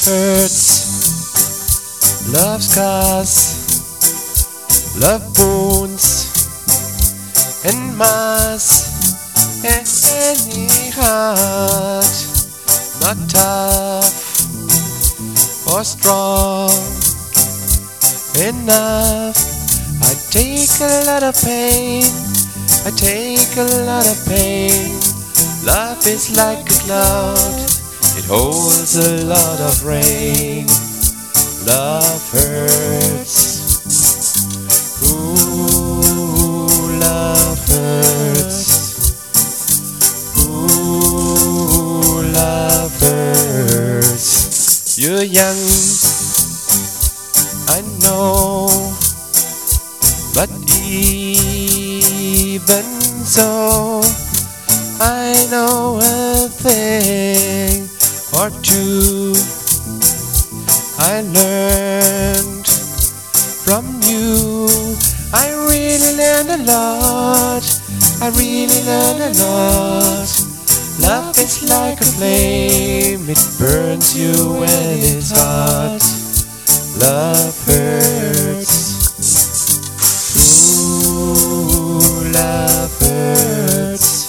hurts, love scars, love wounds, and mass any heart not tough or strong enough. I take a lot of pain, I take a lot of pain. Love is like a cloud, it holds a lot of rain. Love hurts. Ooh, love hurts. Ooh, love hurts. You're young, I know, but even so, I know a thing or two. I learned from you. I really learned a lot. I really learned a lot. Love is like a flame, it burns you when it's hot. Love hurts. Ooh, love hurts.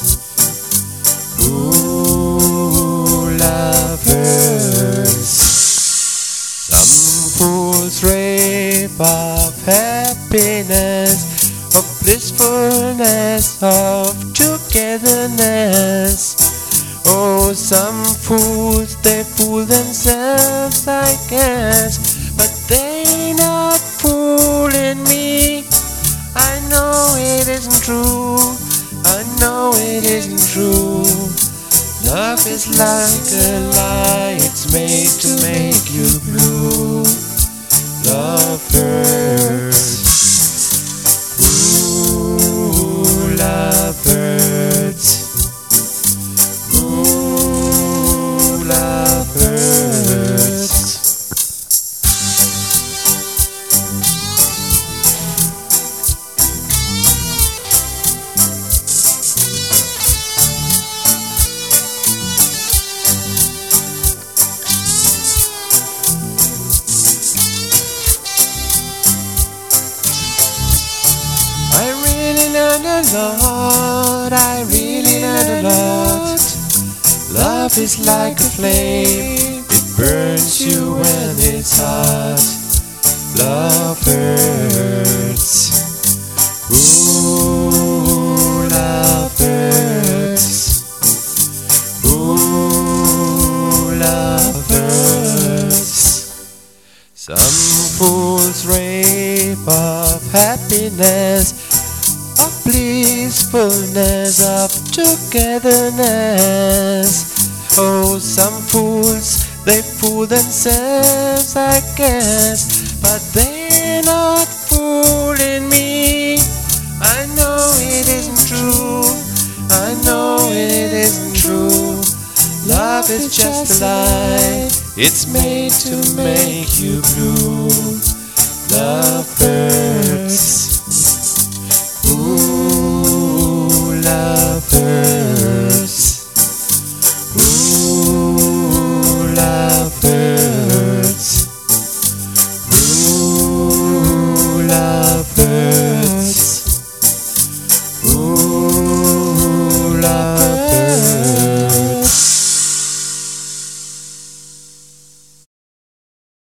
Ooh, love hurts. Some fools rave of happiness, of blissfulness, of togetherness. Oh, some fools, they fool themselves, I guess, but they not fooling me. I know it isn't true, I know it isn't true. Love is like a lie, it's made to make you blue. Love hurts. Ooh, love hurts. Ooh, love hurts. I really learned a lot, I really learned a lot. Love is like a flame, it burns you when it's hot. Love hurts. Ooh, love hurts. Ooh, love hurts. Some fools rave of happiness, of blissfulness, of togetherness. Oh, some fools, they fool themselves, I guess, but they're not fooling me. I know it isn't true, I know it isn't true. Love is just a lie, it's made to make you blue. Love hurts. Ooh, love hurts. Ooh, love hurts. Ooh, love hurts. Ooh, love